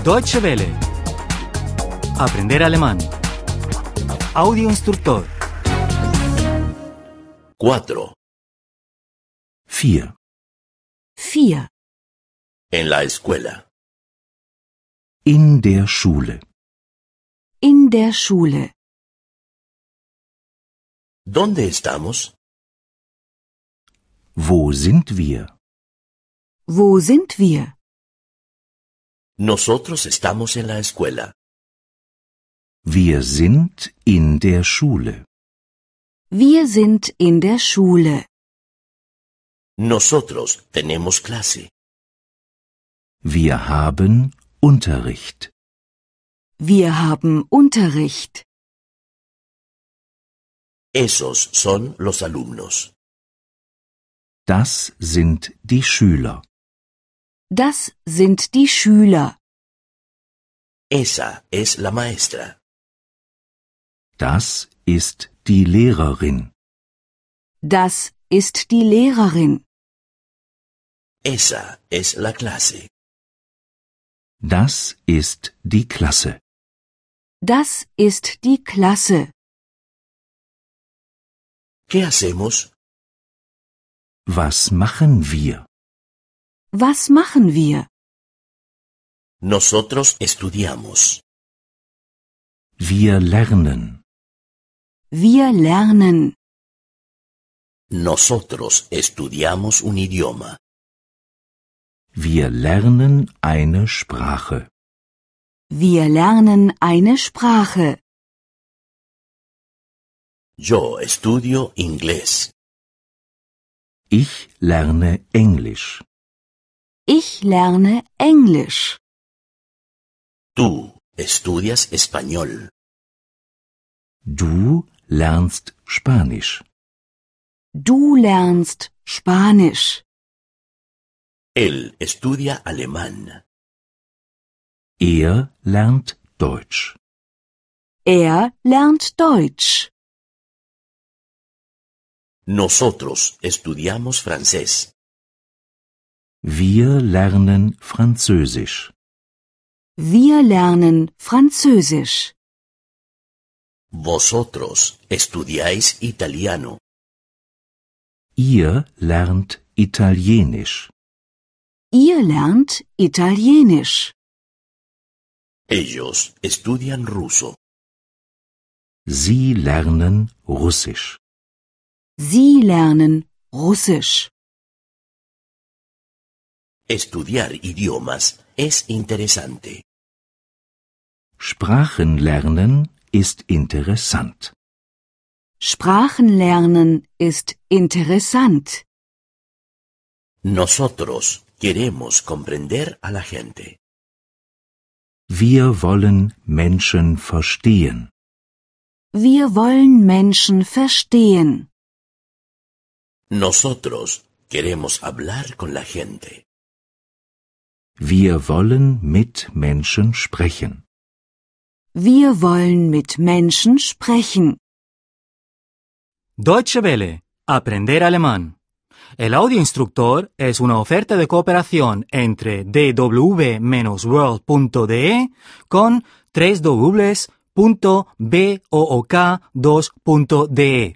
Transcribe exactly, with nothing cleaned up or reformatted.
Deutsche Welle. Aprender alemán. Audio instructor. Cuatro. Vier. Vier. En la escuela. In der Schule. In der Schule. ¿Dónde estamos? Wo sind wir? Wo sind wir? Nosotros estamos en la escuela. Wir sind in der Schule. Wir sind in der Schule. Nosotros tenemos clase. Wir haben Unterricht. Wir haben Unterricht. Esos son los alumnos. Das sind die Schüler. Das sind die Schüler. Esa es la maestra. Das ist die Lehrerin. Das ist die Lehrerin. Esa es la clase. Das ist die Klasse. Das ist die Klasse. ¿Qué hacemos? Was machen wir? Was machen wir? Nosotros estudiamos. Wir lernen. Wir lernen. Nosotros estudiamos un idioma. Wir lernen eine Sprache. Wir lernen eine Sprache. Yo estudio inglés. Ich lerne Englisch. Ich lerne Englisch. Tú estudias español. Du lernst Spanisch. Du lernst Spanisch. Él estudia alemán. Er lernt Deutsch. Er lernt Deutsch. Nosotros estudiamos francés. Wir lernen Französisch. Wir lernen Französisch. Vosotros estudiáis italiano. Ihr lernt Italienisch. Ihr lernt Italienisch. Ellos estudian ruso. Sie lernen Russisch. Sie lernen Russisch. Estudiar idiomas es interesante. Sprachen lernen ist interessant. Sprachen lernen ist interessant. Nosotros queremos comprender a la gente. Wir wollen Menschen verstehen. Wir wollen Menschen verstehen. Nosotros queremos hablar con la gente. Wir wollen mit Menschen sprechen. Wir wollen mit Menschen sprechen. Deutsche Welle. Aprender alemán. El audio instructor es una oferta de cooperación entre d w world punto d e con doble u doble u doble u punto book dos punto d e.